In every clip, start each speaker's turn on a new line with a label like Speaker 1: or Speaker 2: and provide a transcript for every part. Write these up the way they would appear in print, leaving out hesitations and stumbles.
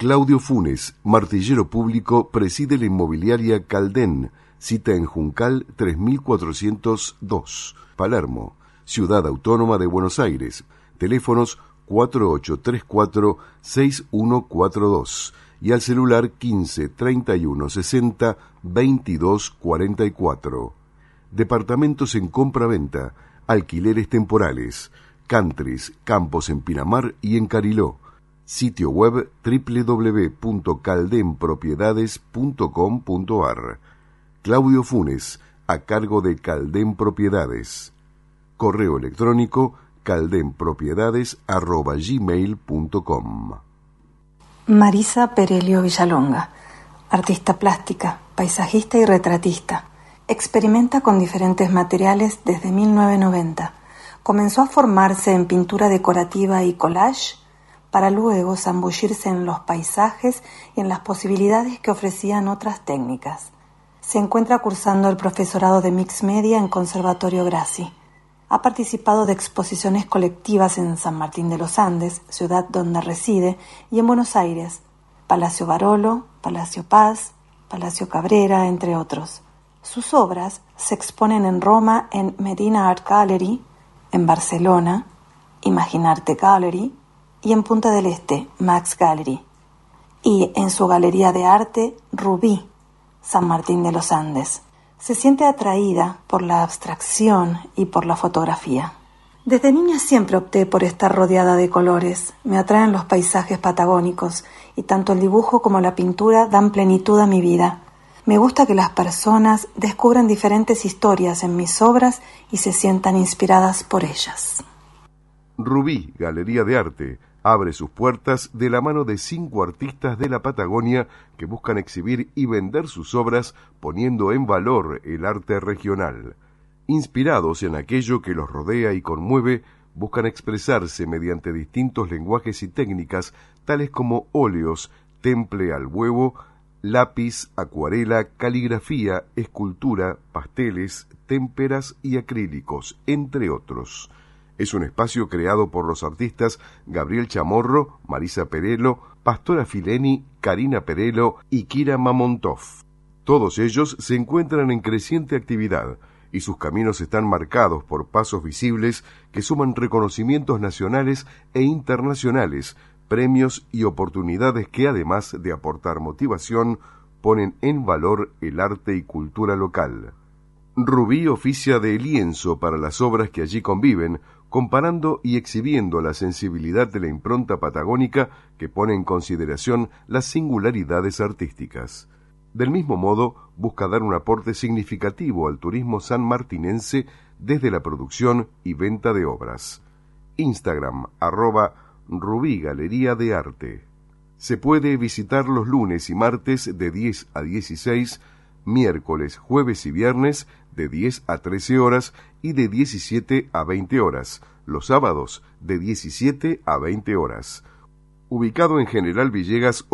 Speaker 1: Claudio Funes, martillero público, preside la inmobiliaria Caldén, cita en Juncal 3402, Palermo, Ciudad Autónoma de Buenos Aires, teléfonos 4834-6142 y al celular 15 31 60 22 44. Departamentos en compra-venta, alquileres temporales, countries, campos en Pinamar y en Cariló. Sitio web www.caldenpropiedades.com.ar. Claudio Funes, a cargo de Caldén Propiedades. Correo electrónico caldenpropiedades@gmail.com.
Speaker 2: Marisa Perelio Villalonga, artista plástica, paisajista y retratista. Experimenta con diferentes materiales desde 1990. Comenzó a formarse en pintura decorativa y collage para luego zambullirse en los paisajes y en las posibilidades que ofrecían otras técnicas. Se encuentra cursando el profesorado de Mix Media en Conservatorio Grassi. Ha participado de exposiciones colectivas en San Martín de los Andes, ciudad donde reside, y en Buenos Aires, Palacio Barolo, Palacio Paz, Palacio Cabrera, entre otros. Sus obras se exponen en Roma en Medina Art Gallery, en Barcelona, Imaginarte Gallery, y en Punta del Este, Max Gallery, y en su galería de arte, Rubí, San Martín de los Andes. Se siente atraída por la abstracción y por la fotografía. Desde niña siempre opté por estar rodeada de colores. Me atraen los paisajes patagónicos y tanto el dibujo como la pintura dan plenitud a mi vida. Me gusta que las personas descubran diferentes historias en mis obras y se sientan inspiradas por ellas.
Speaker 1: Rubí, Galería de Arte, abre sus puertas de la mano de 5 artistas de la Patagonia que buscan exhibir y vender sus obras poniendo en valor el arte regional. Inspirados en aquello que los rodea y conmueve, buscan expresarse mediante distintos lenguajes y técnicas tales como óleos, temple al huevo, lápiz, acuarela, caligrafía, escultura, pasteles, témperas y acrílicos, entre otros. Es un espacio creado por los artistas Gabriel Chamorro, Marisa Perello, Pastora Fileni, Karina Perello y Kira Mamontov. Todos ellos se encuentran en creciente actividad y sus caminos están marcados por pasos visibles que suman reconocimientos nacionales e internacionales, premios y oportunidades que, además de aportar motivación, ponen en valor el arte y cultura local. Rubí oficia de lienzo para las obras que allí conviven, comparando y exhibiendo la sensibilidad de la impronta patagónica que pone en consideración las singularidades artísticas. Del mismo modo, busca dar un aporte significativo al turismo sanmartinense desde la producción y venta de obras. Instagram, @Rubí Galería de Arte. Se puede visitar los lunes y martes de 10 a 16, miércoles, jueves y viernes de 10 a 13 horas y de 17 a 20 horas, los sábados de 17 a 20 horas. Ubicado en General Villegas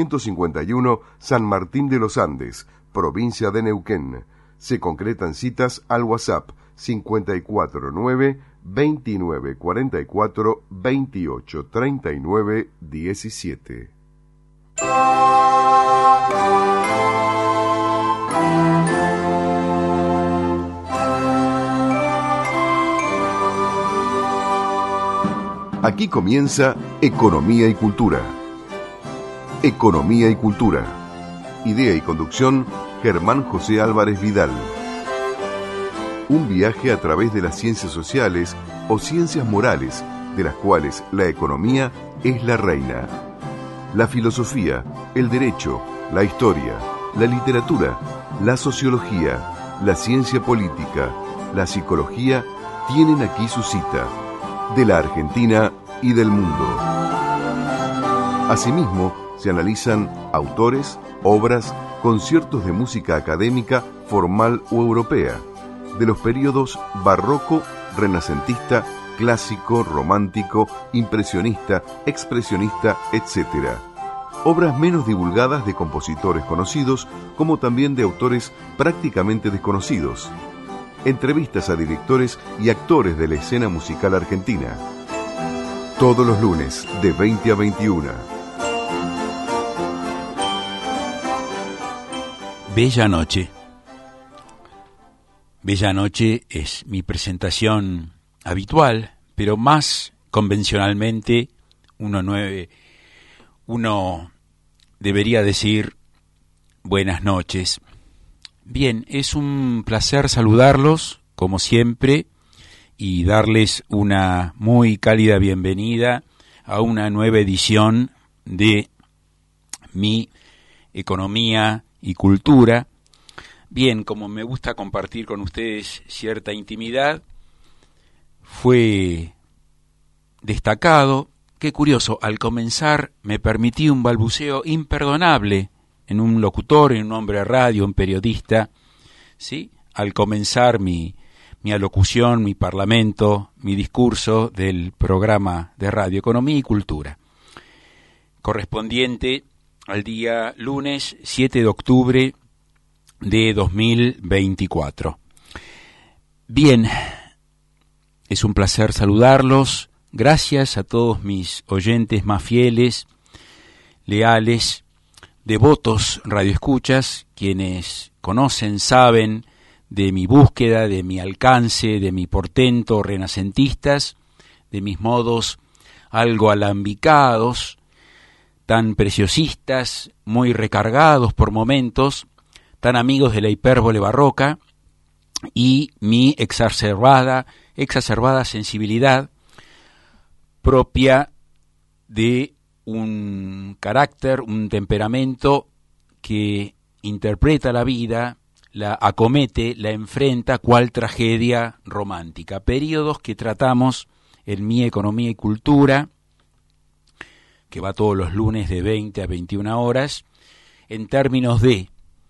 Speaker 1: 851, San Martín de los Andes, provincia de Neuquén. Se concretan citas al WhatsApp 549 2944 28 39 17. Aquí comienza Economía y Cultura. Economía y Cultura. Idea y conducción, Germán José Álvarez Vidal. Un viaje a través de las ciencias sociales o ciencias morales, de las cuales la economía es la reina. La filosofía, el derecho, la historia, la literatura, la sociología, la ciencia política, la psicología tienen aquí su cita, de la Argentina y del mundo. Asimismo, se analizan autores, obras, conciertos de música académica, formal o europea, de los períodos barroco, renacentista, clásico, romántico, impresionista, expresionista, etc. Obras menos divulgadas de compositores conocidos, como también de autores prácticamente desconocidos. Entrevistas a directores y actores de la escena musical argentina. Todos los lunes, de 20 a 21.
Speaker 3: Bella Noche. Bella Noche es mi presentación habitual, pero más convencionalmente uno debería decir buenas noches. Bien, es un placer saludarlos, como siempre, y darles una muy cálida bienvenida a una nueva edición de Mi Economía y Cultura. Bien, como me gusta compartir con ustedes cierta intimidad, fue destacado, qué curioso, al comenzar me permití un balbuceo imperdonable en un locutor, en un hombre de radio, un periodista, ¿sí? Al comenzar mi alocución, mi parlamento, mi discurso del programa de radio Economía y Cultura, correspondiente al día lunes 7 de octubre de 2024. Bien, es un placer saludarlos. Gracias a todos mis oyentes más fieles, leales, devotos radioescuchas, quienes conocen, saben de mi búsqueda, de mi alcance, de mi portento renacentistas, de mis modos algo alambicados, tan preciosistas, muy recargados por momentos, tan amigos de la hipérbole barroca, y mi exacerbada sensibilidad propia de un carácter, un temperamento que interpreta la vida, la acomete, la enfrenta cual tragedia romántica. Períodos que tratamos en Mi Economía y Cultura, que va todos los lunes de 20 a 21 horas, en términos de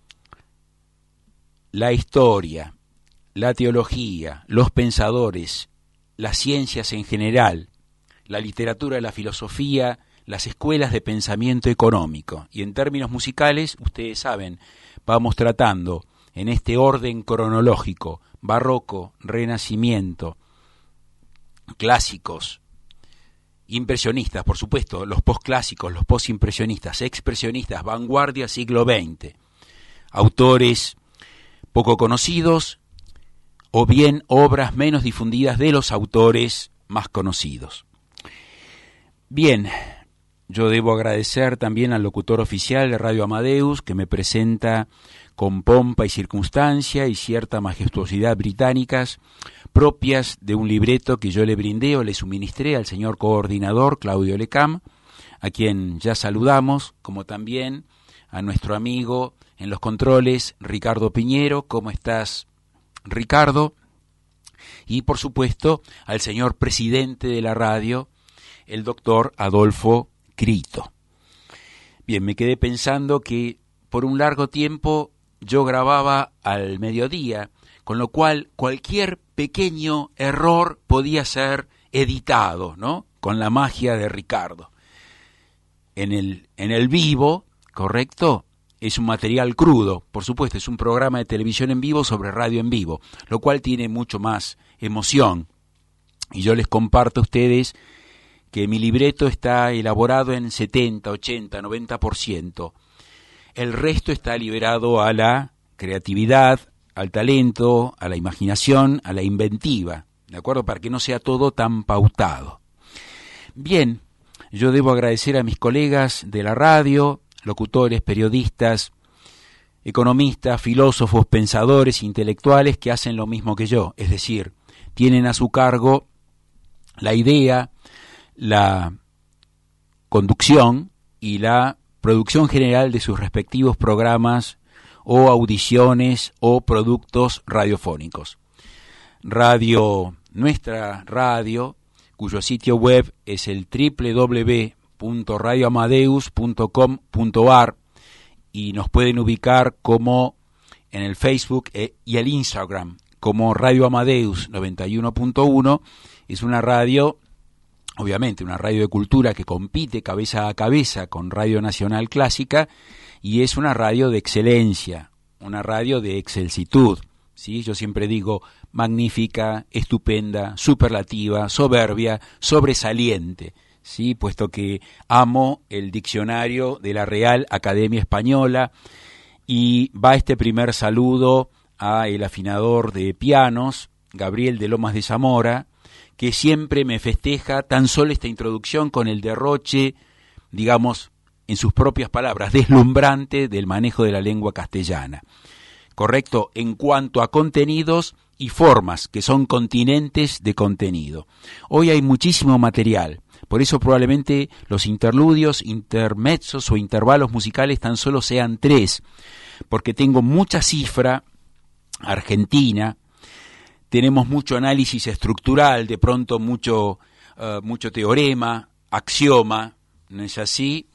Speaker 3: la historia, la teología, los pensadores, las ciencias en general, la literatura, la filosofía, las escuelas de pensamiento económico. Y en términos musicales, ustedes saben, vamos tratando en este orden cronológico, barroco, renacimiento, clásicos, impresionistas, por supuesto, los posclásicos, los posimpresionistas, expresionistas, vanguardia, siglo XX, autores poco conocidos o bien obras menos difundidas de los autores más conocidos. Bien, yo debo agradecer también al locutor oficial de Radio Amadeus, que me presenta con pompa y circunstancia y cierta majestuosidad británicas propias de un libreto que yo le brindé o le suministré al señor coordinador Claudio Lecam, a quien ya saludamos, como también a nuestro amigo en los controles, Ricardo Piñero. ¿Cómo estás, Ricardo? Y por supuesto al señor presidente de la radio, el doctor Adolfo Crito. Bien, me quedé pensando que por un largo tiempo yo grababa al mediodía, con lo cual cualquier pequeño error podía ser editado, ¿no? Con la magia de Ricardo. En el vivo, ¿correcto? Es un material crudo, por supuesto, es un programa de televisión en vivo sobre radio en vivo, lo cual tiene mucho más emoción. Y yo les comparto a ustedes que mi libreto está elaborado en 70, 80, 90%. El resto está liberado a la creatividad, al talento, a la imaginación, a la inventiva, ¿de acuerdo? Para que no sea todo tan pautado. Bien, yo debo agradecer a mis colegas de la radio, locutores, periodistas, economistas, filósofos, pensadores, intelectuales que hacen lo mismo que yo, es decir, tienen a su cargo la idea, la conducción y la producción general de sus respectivos programas o audiciones o productos radiofónicos. Nuestra radio, cuyo sitio web es el www.radioamadeus.com.ar, y nos pueden ubicar como en el Facebook y el Instagram como Radio Amadeus 91.1. Es una radio, obviamente una radio de cultura que compite cabeza a cabeza con Radio Nacional Clásica, y es una radio de excelencia, una radio de excelsitud, ¿sí? Yo siempre digo magnífica, estupenda, superlativa, soberbia, sobresaliente, ¿sí? Puesto que amo el diccionario de la Real Academia Española y va este primer saludo a el afinador de pianos, Gabriel de Lomas de Zamora, que siempre me festeja tan solo esta introducción con el derroche, digamos, en sus propias palabras, deslumbrante del manejo de la lengua castellana. Correcto, en cuanto a contenidos y formas, que son continentes de contenido. Hoy hay muchísimo material, por eso probablemente los interludios, intermezzos o intervalos musicales tan solo sean 3, porque tengo mucha cifra argentina, tenemos mucho análisis estructural, de pronto mucho teorema, axioma, ¿no es así?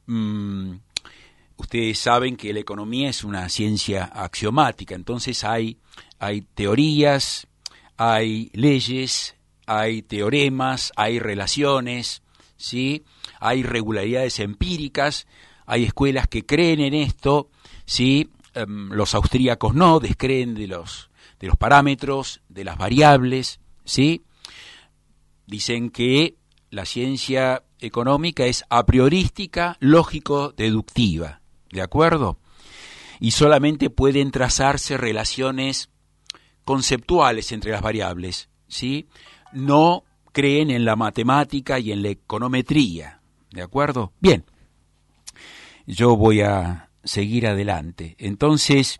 Speaker 3: Ustedes saben que la economía es una ciencia axiomática, entonces hay teorías, hay leyes, hay teoremas, hay relaciones, ¿sí? Hay regularidades empíricas, hay escuelas que creen en esto, ¿sí? Los austríacos no, descreen de los parámetros, de las variables, ¿sí? Dicen que la ciencia económica es a priorística, lógico-deductiva, ¿de acuerdo? Y solamente pueden trazarse relaciones conceptuales entre las variables, ¿sí? No creen en la matemática y en la econometría, ¿de acuerdo? Bien, yo voy a seguir adelante. Entonces,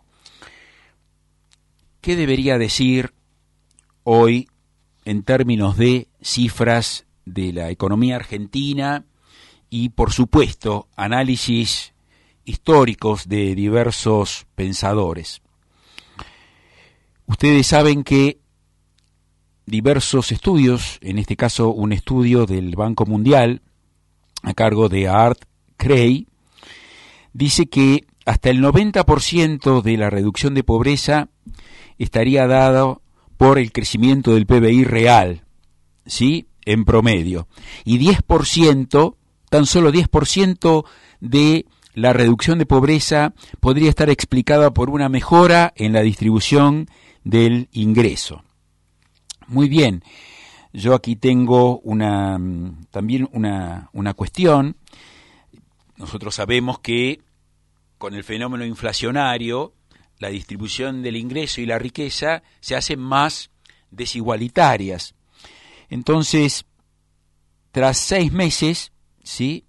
Speaker 3: ¿qué debería decir hoy en términos de cifras de la economía argentina y, por supuesto, análisis históricos de diversos pensadores? Ustedes saben que diversos estudios, en este caso un estudio del Banco Mundial a cargo de Art Cray, dice que hasta el 90% de la reducción de pobreza estaría dado por el crecimiento del PBI real, ¿sí?, en promedio, y 10%, tan solo 10% de la reducción de pobreza podría estar explicada por una mejora en la distribución del ingreso. Muy bien, yo aquí tengo también una cuestión. Nosotros sabemos que con el fenómeno inflacionario, la distribución del ingreso y la riqueza se hacen más desigualitarias. Entonces, tras 6 meses, ¿sí?,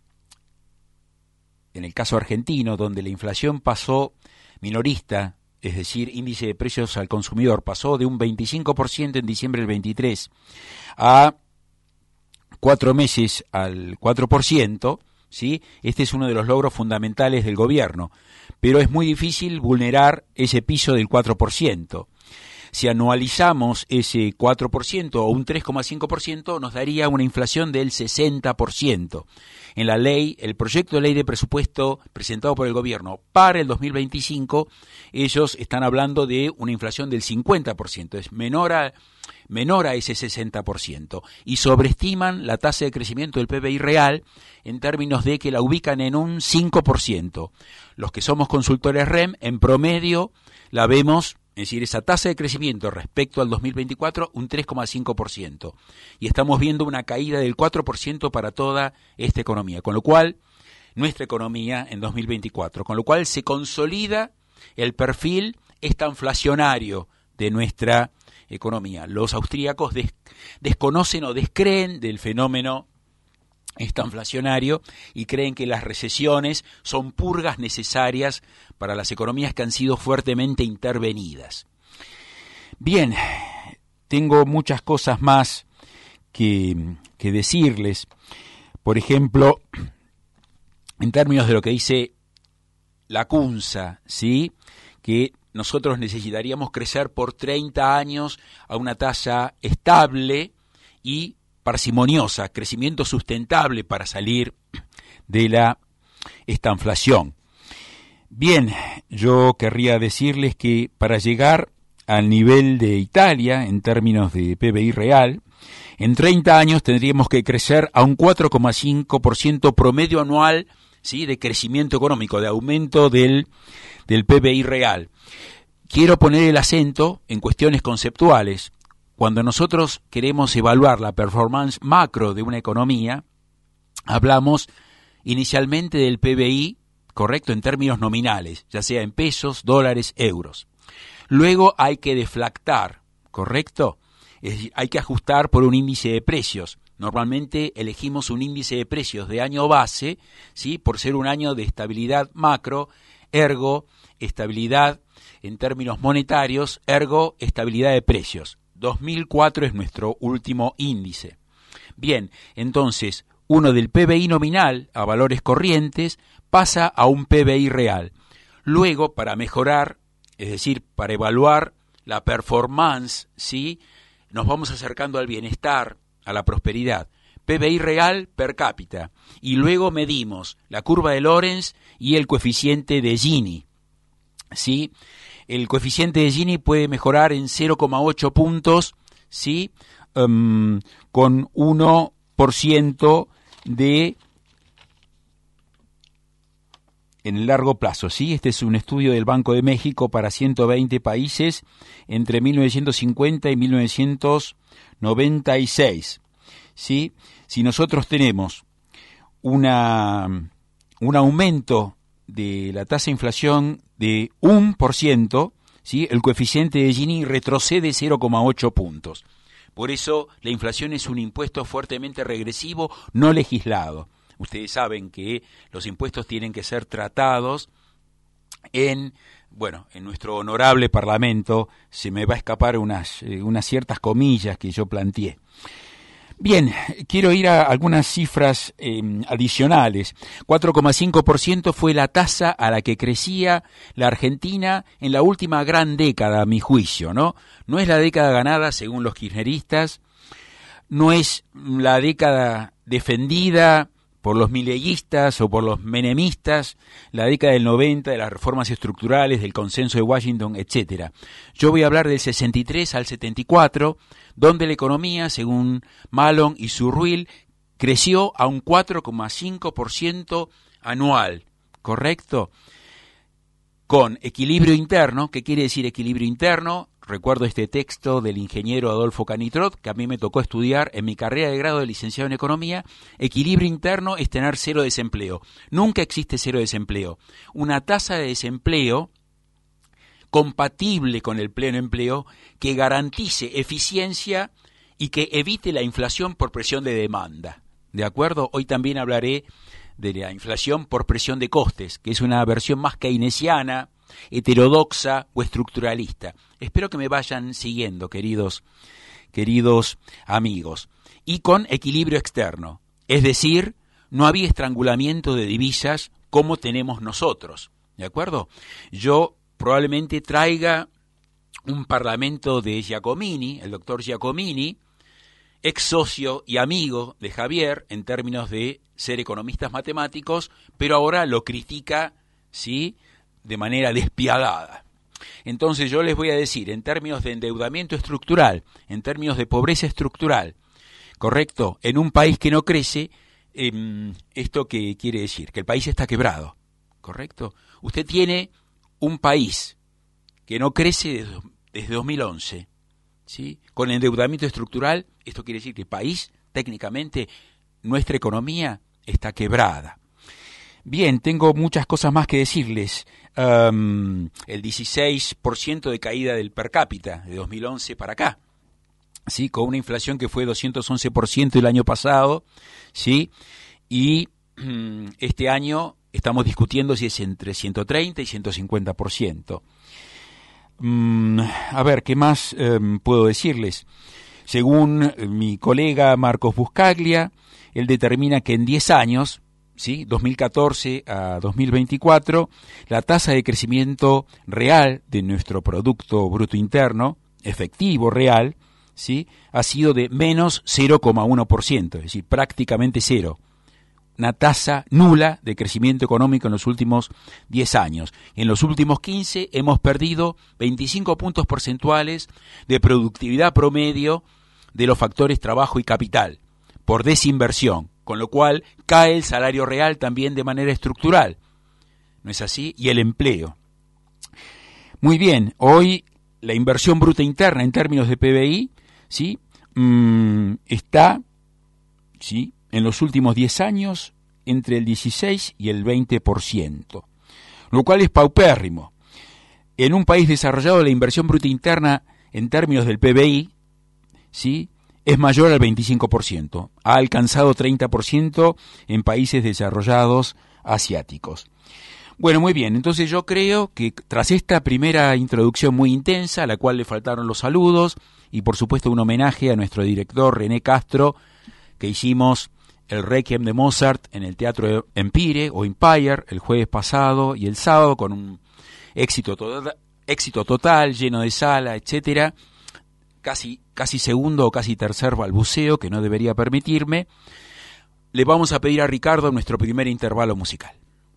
Speaker 3: en el caso argentino, donde la inflación pasó minorista, es decir, índice de precios al consumidor, pasó de un 25% en diciembre del 23 a 4 meses al 4%, ¿sí? Este es uno de los logros fundamentales del gobierno, pero es muy difícil vulnerar ese piso del 4%. Si anualizamos ese 4% o un 3,5%, nos daría una inflación del 60%. En la ley, el proyecto de ley de presupuesto presentado por el gobierno para el 2025, ellos están hablando de una inflación del 50%, es menor a ese 60%, y sobreestiman la tasa de crecimiento del PBI real en términos de que la ubican en un 5%. Los que somos consultores REM, en promedio, la vemos, es decir, esa tasa de crecimiento respecto al 2024, un 3,5%. Y estamos viendo una caída del 4% para toda esta economía, con lo cual, nuestra economía en 2024, con lo cual se consolida el perfil estanflacionario de nuestra economía. Los austríacos desconocen o descreen del fenómeno estanflacionario y creen que las recesiones son purgas necesarias para las economías que han sido fuertemente intervenidas. Bien, tengo muchas cosas más que decirles. Por ejemplo, en términos de lo que dice la CUNSA, ¿sí?, que nosotros necesitaríamos crecer por 30 años a una tasa estable y parsimoniosa, crecimiento sustentable para salir de la estanflación. Bien, yo querría decirles que para llegar al nivel de Italia en términos de PBI real, en 30 años tendríamos que crecer a un 4,5% promedio anual, ¿sí?, de crecimiento económico, de aumento del PBI real. Quiero poner el acento en cuestiones conceptuales. Cuando nosotros queremos evaluar la performance macro de una economía, hablamos inicialmente del PBI correcto, en términos nominales, ya sea en pesos, dólares, euros. Luego hay que deflactar, correcto, es decir, hay que ajustar por un índice de precios. Normalmente elegimos un índice de precios de año base, ¿sí? Por ser un año de estabilidad macro, ergo estabilidad en términos monetarios, ergo estabilidad de precios. 2004 es nuestro último índice. Bien, entonces, uno del PBI nominal a valores corrientes pasa a un PBI real. Luego, para mejorar, es decir, para evaluar la performance, ¿sí? Nos vamos acercando al bienestar, a la prosperidad. PBI real per cápita. Y luego medimos la curva de Lorenz y el coeficiente de Gini, ¿sí? El coeficiente de Gini puede mejorar en 0,8 puntos, ¿sí? Con 1% en el largo plazo, ¿sí? Este es un estudio del Banco de México para 120 países entre 1950 y 1996, ¿sí? Si nosotros tenemos un aumento de la tasa de inflación de 1%, ¿sí? El coeficiente de Gini retrocede 0,8 puntos. Por eso la inflación es un impuesto fuertemente regresivo, no legislado. Ustedes saben que los impuestos tienen que ser tratados en nuestro honorable Parlamento. Se me va a escapar unas ciertas comillas que yo planteé. Bien, quiero ir a algunas cifras adicionales. 4,5% fue la tasa a la que crecía la Argentina en la última gran década, a mi juicio, ¿no? No es la década ganada según los kirchneristas, no es la década defendida por los mileyistas o por los menemistas, la década del 90, de las reformas estructurales, del consenso de Washington, etcétera. Yo voy a hablar del 63 al 74, donde la economía, según Malon y Zurruil, creció a un 4,5% anual, ¿correcto? Con equilibrio interno. ¿Qué quiere decir equilibrio interno? Recuerdo este texto del ingeniero Adolfo Canitrot, que a mí me tocó estudiar en mi carrera de grado de licenciado en Economía. Equilibrio interno es tener cero desempleo. Nunca existe cero desempleo. Una tasa de desempleo compatible con el pleno empleo que garantice eficiencia y que evite la inflación por presión de demanda. ¿De acuerdo? Hoy también hablaré de la inflación por presión de costes, que es una versión más keynesiana, heterodoxa o estructuralista. Espero que me vayan siguiendo, queridos amigos. Y con equilibrio externo, es decir, no había estrangulamiento de divisas como tenemos nosotros, ¿de acuerdo? Yo probablemente traiga un parlamento de Giacomini, el doctor Giacomini, ex socio y amigo de Javier en términos de ser economistas matemáticos, pero ahora lo critica, ¿sí?, de manera despiadada. Entonces yo les voy a decir, en términos de endeudamiento estructural, en términos de pobreza estructural, ¿correcto? En un país que no crece, ¿esto qué quiere decir? Que el país está quebrado, ¿correcto? Usted tiene un país que no crece desde 2011, ¿sí? Con endeudamiento estructural, esto quiere decir que el país, técnicamente, nuestra economía está quebrada. Bien, tengo muchas cosas más que decirles. El 16% de caída del per cápita de 2011 para acá, ¿sí? Con una inflación que fue 211% el año pasado, ¿sí? Y este año estamos discutiendo si es entre 130 y 150%. A ver, ¿qué más puedo decirles? Según mi colega Marcos Buscaglia, él determina que en 10 años, ¿sí?, 2014 a 2024, la tasa de crecimiento real de nuestro Producto Bruto Interno, efectivo real, ¿sí?, ha sido de menos 0,1%, es decir, prácticamente cero. Una tasa nula de crecimiento económico en los últimos 10 años. En los últimos 15 hemos perdido 25 puntos porcentuales de productividad promedio de los factores trabajo y capital por desinversión, con lo cual cae el salario real también de manera estructural. ¿No es así? Y el empleo. Muy bien, hoy la inversión bruta interna en términos de PBI, ¿sí?, está, ¿sí?, en los últimos 10 años entre el 16 y el 20%, lo cual es paupérrimo. En un país desarrollado, la inversión bruta interna en términos del PBI, ¿sí?, es mayor al 25%. Ha alcanzado 30% en países desarrollados asiáticos. Bueno, muy bien. Entonces yo creo que tras esta primera introducción muy intensa, a la cual le faltaron los saludos, y por supuesto un homenaje a nuestro director René Castro, que hicimos el Requiem de Mozart en el Teatro Empire o Empire el jueves pasado y el sábado, con un éxito total, lleno de sala, etcétera. Casi segundo o casi tercer balbuceo, que no debería permitirme. Le vamos a pedir a Ricardo nuestro primer intervalo musical.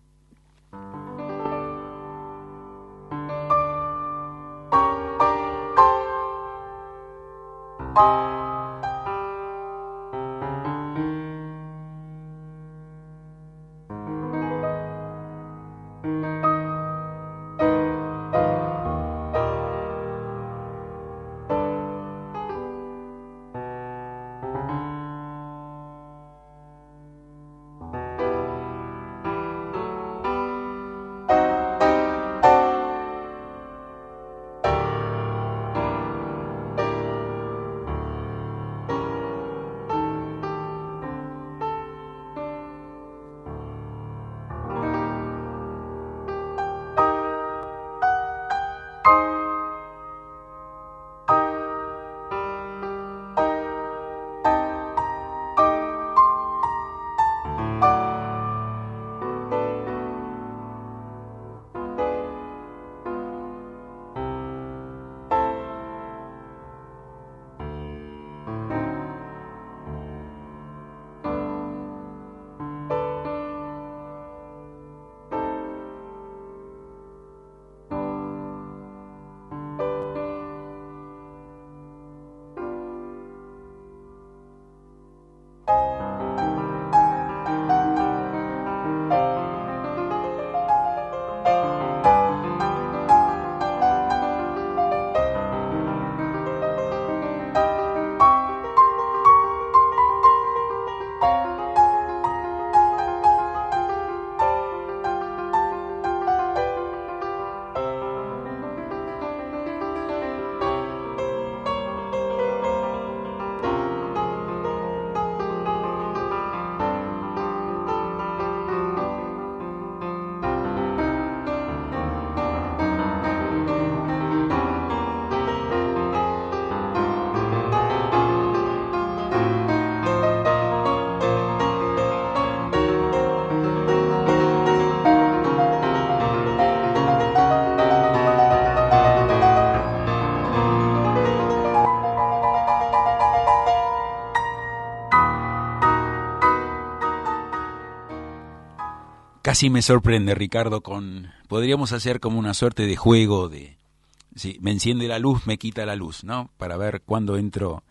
Speaker 3: Casi me sorprende, Ricardo, podríamos hacer como una suerte de juego de, sí, me enciende la luz, me quita la luz, ¿no? Para ver cuándo entro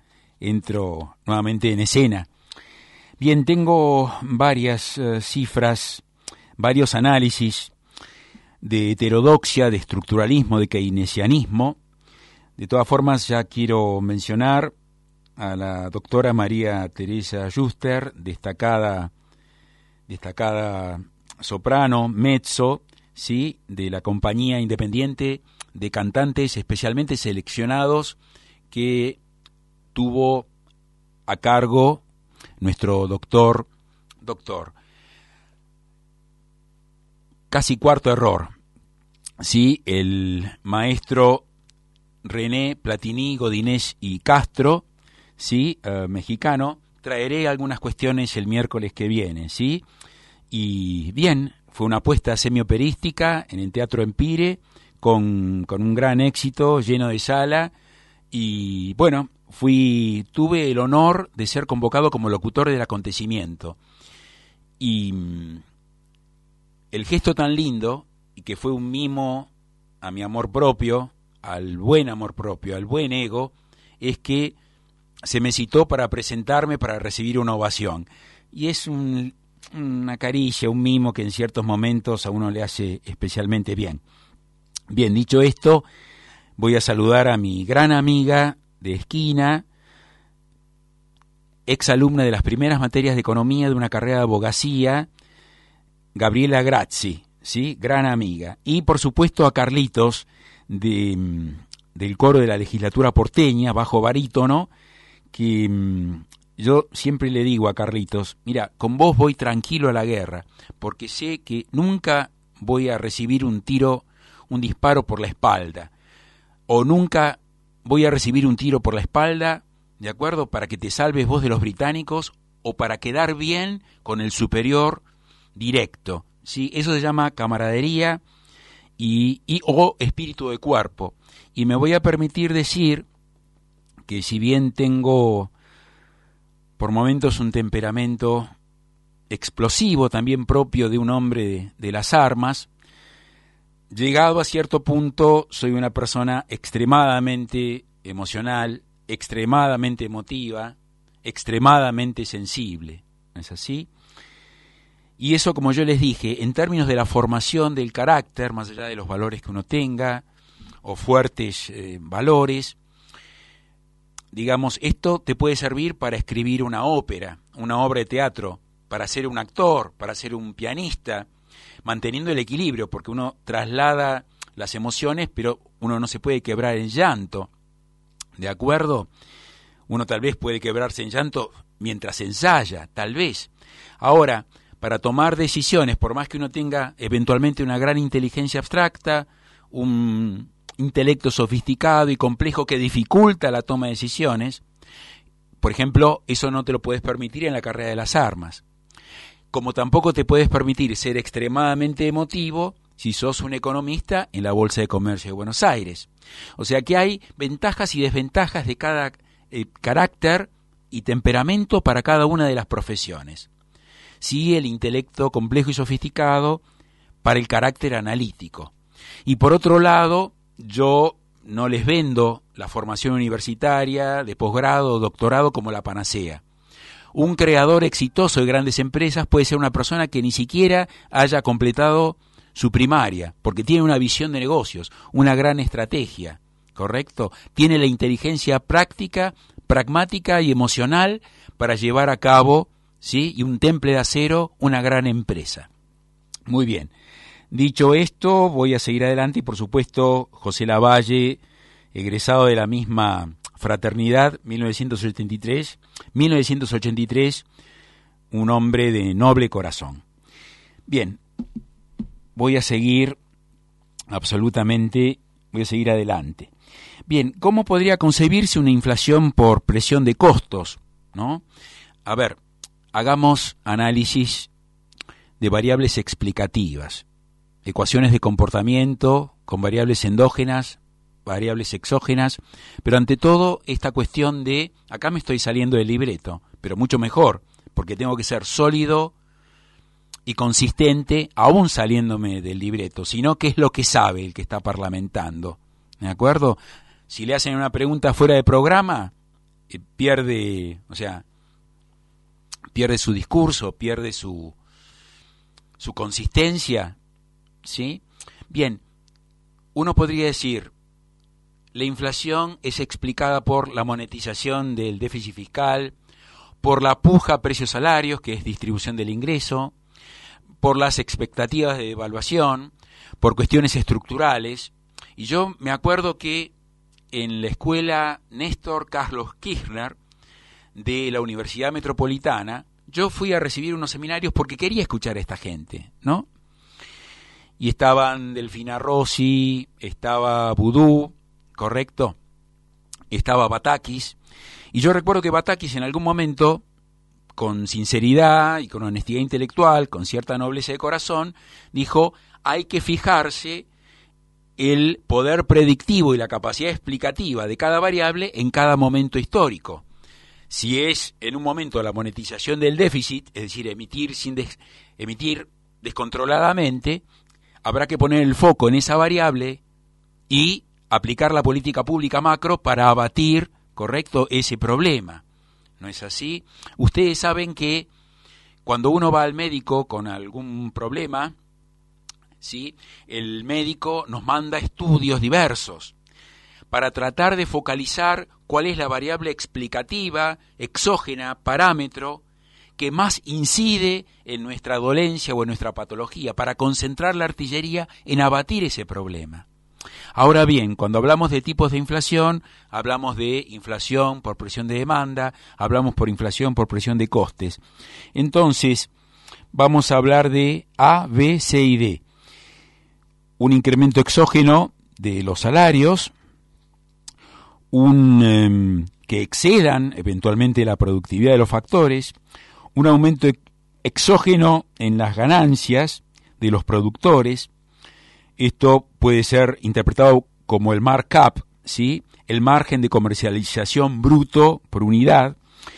Speaker 3: nuevamente en escena. Bien, tengo varias cifras, varios análisis de heterodoxia, de estructuralismo, de keynesianismo. De todas formas, ya quiero mencionar a la doctora María Teresa Yuster, destacada soprano, mezzo, ¿sí?, de la compañía independiente de cantantes especialmente seleccionados que tuvo a cargo nuestro doctor, casi cuarto error, ¿sí?, el maestro René Platini, Godinés y Castro, ¿sí?, mexicano. Traeré algunas cuestiones el miércoles que viene, ¿sí? Y bien, fue una apuesta semioperística en el Teatro Empire con un gran éxito, lleno de sala, y bueno, tuve el honor de ser convocado como locutor del acontecimiento. Y el gesto tan lindo, y que fue un mimo a mi amor propio, al buen amor propio, al buen ego, es que se me citó para presentarme, para recibir una ovación. Y es una caricia, un mimo que en ciertos momentos a uno le hace especialmente bien. Bien, dicho esto, voy a saludar a mi gran amiga de esquina, exalumna de las primeras materias de economía de una carrera de abogacía, Gabriela Grazzi, ¿sí? Gran amiga. Y por supuesto a Carlitos del coro de la legislatura porteña, bajo barítono, que yo siempre le digo a Carlitos, mira, con vos voy tranquilo a la guerra, porque sé que nunca voy a recibir un disparo por la espalda, o nunca voy a recibir un tiro por la espalda, ¿de acuerdo?, para que te salves vos de los británicos, o para quedar bien con el superior directo, ¿sí? Eso se llama camaradería o espíritu de cuerpo. Y me voy a permitir decir que si bien tengo por momentos un temperamento explosivo, también propio de un hombre de las armas, llegado a cierto punto soy una persona extremadamente emocional, extremadamente emotiva, extremadamente sensible, ¿no es así? Y eso, como yo les dije, en términos de la formación del carácter, más allá de los valores que uno tenga, o fuertes valores, digamos, esto te puede servir para escribir una ópera, una obra de teatro, para ser un actor, para ser un pianista, manteniendo el equilibrio, porque uno traslada las emociones, pero uno no se puede quebrar en llanto, ¿de acuerdo? Uno tal vez puede quebrarse en llanto mientras ensaya, tal vez. Ahora, para tomar decisiones, por más que uno tenga eventualmente una gran inteligencia abstracta, un intelecto sofisticado y complejo que dificulta la toma de decisiones, por ejemplo, eso no te lo puedes permitir en la carrera de las armas. Como tampoco te puedes permitir ser extremadamente emotivo si sos un economista en la Bolsa de Comercio de Buenos Aires. O sea que hay ventajas y desventajas de cada carácter y temperamento para cada una de las profesiones. Sí, el intelecto complejo y sofisticado para el carácter analítico. Y por otro lado, yo no les vendo la formación universitaria, de posgrado o doctorado como la panacea. Un creador exitoso de grandes empresas puede ser una persona que ni siquiera haya completado su primaria, porque tiene una visión de negocios, una gran estrategia, ¿correcto? Tiene la inteligencia práctica, pragmática y emocional para llevar a cabo, ¿sí?, y un temple de acero, una gran empresa. Muy bien. Dicho esto, voy a seguir adelante y por supuesto José Lavalle, egresado de la misma fraternidad, 1983, un hombre de noble corazón. Bien, voy a seguir adelante. Bien, ¿cómo podría concebirse una inflación por presión de costos, ¿no? A ver, hagamos análisis de variables explicativas, ecuaciones de comportamiento con variables endógenas, variables exógenas, pero ante todo esta cuestión de, acá me estoy saliendo del libreto, pero mucho mejor, porque tengo que ser sólido y consistente, aún saliéndome del libreto, sino qué es lo que sabe el que está parlamentando, ¿de acuerdo? Si le hacen una pregunta fuera de programa, pierde su discurso, pierde su consistencia, ¿sí? Bien, uno podría decir, la inflación es explicada por la monetización del déficit fiscal, por la puja precios-salarios, que es distribución del ingreso, por las expectativas de devaluación, por cuestiones estructurales. Y yo me acuerdo que en la escuela Néstor Carlos Kirchner de la Universidad Metropolitana, yo fui a recibir unos seminarios porque quería escuchar a esta gente, ¿no? Y estaban Delfina Rossi, estaba Boudou, ¿correcto? Estaba Batakis. Y yo recuerdo que Batakis en algún momento, con sinceridad y con honestidad intelectual, con cierta nobleza de corazón, dijo, hay que fijarse el poder predictivo y la capacidad explicativa de cada variable en cada momento histórico. Si es en un momento la monetización del déficit, es decir, emitir descontroladamente, habrá que poner el foco en esa variable y aplicar la política pública macro para abatir, ¿correcto?, ese problema. ¿No es así? Ustedes saben que cuando uno va al médico con algún problema, ¿sí?, el médico nos manda estudios diversos para tratar de focalizar cuál es la variable explicativa, exógena, parámetro, que más incide en nuestra dolencia o en nuestra patología, para concentrar la artillería en abatir ese problema. Ahora bien, cuando hablamos de tipos de inflación, hablamos de inflación por presión de demanda, hablamos por inflación por presión de costes. Entonces, vamos a hablar de A, B, C y D. Un incremento exógeno de los salarios, que excedan eventualmente la productividad de los factores, un aumento exógeno en las ganancias de los productores. Esto puede ser interpretado como el markup, ¿sí? El margen de comercialización bruto por unidad,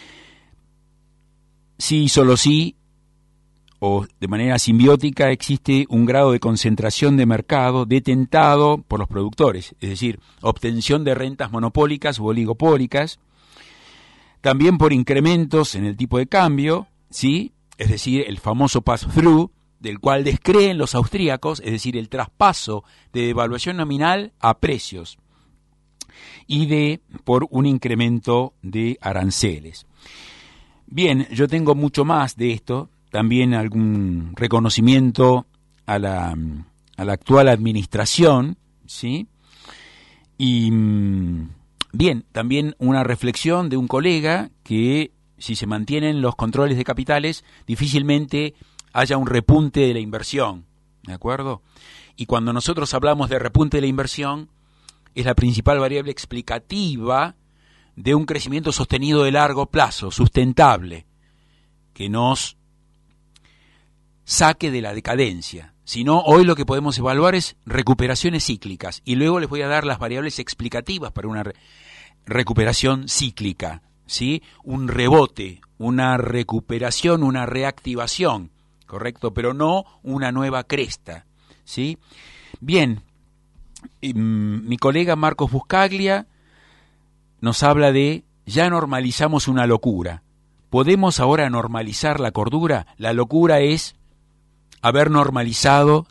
Speaker 3: sí, solo sí, o de manera simbiótica, existe un grado de concentración de mercado detentado por los productores, es decir, obtención de rentas monopólicas u oligopólicas, también por incrementos en el tipo de cambio, ¿sí? Es decir, el famoso pass-through, del cual descreen los austríacos, es decir, el traspaso de devaluación nominal a precios, y por un incremento de aranceles. Bien, yo tengo mucho más de esto, también algún reconocimiento a la actual administración, ¿sí? Y bien, también una reflexión de un colega que si se mantienen los controles de capitales, difícilmente haya un repunte de la inversión, ¿de acuerdo? Y cuando nosotros hablamos de repunte de la inversión, es la principal variable explicativa de un crecimiento sostenido de largo plazo, sustentable, que nos saque de la decadencia. Si no, hoy lo que podemos evaluar es recuperaciones cíclicas, y luego les voy a dar las variables explicativas para una recuperación cíclica, ¿sí? Un rebote, una recuperación, una reactivación, ¿correcto? Pero no una nueva cresta, ¿sí? Bien, mi colega Marcos Buscaglia nos habla de ya normalizamos una locura. ¿Podemos ahora normalizar la cordura? La locura es haber normalizado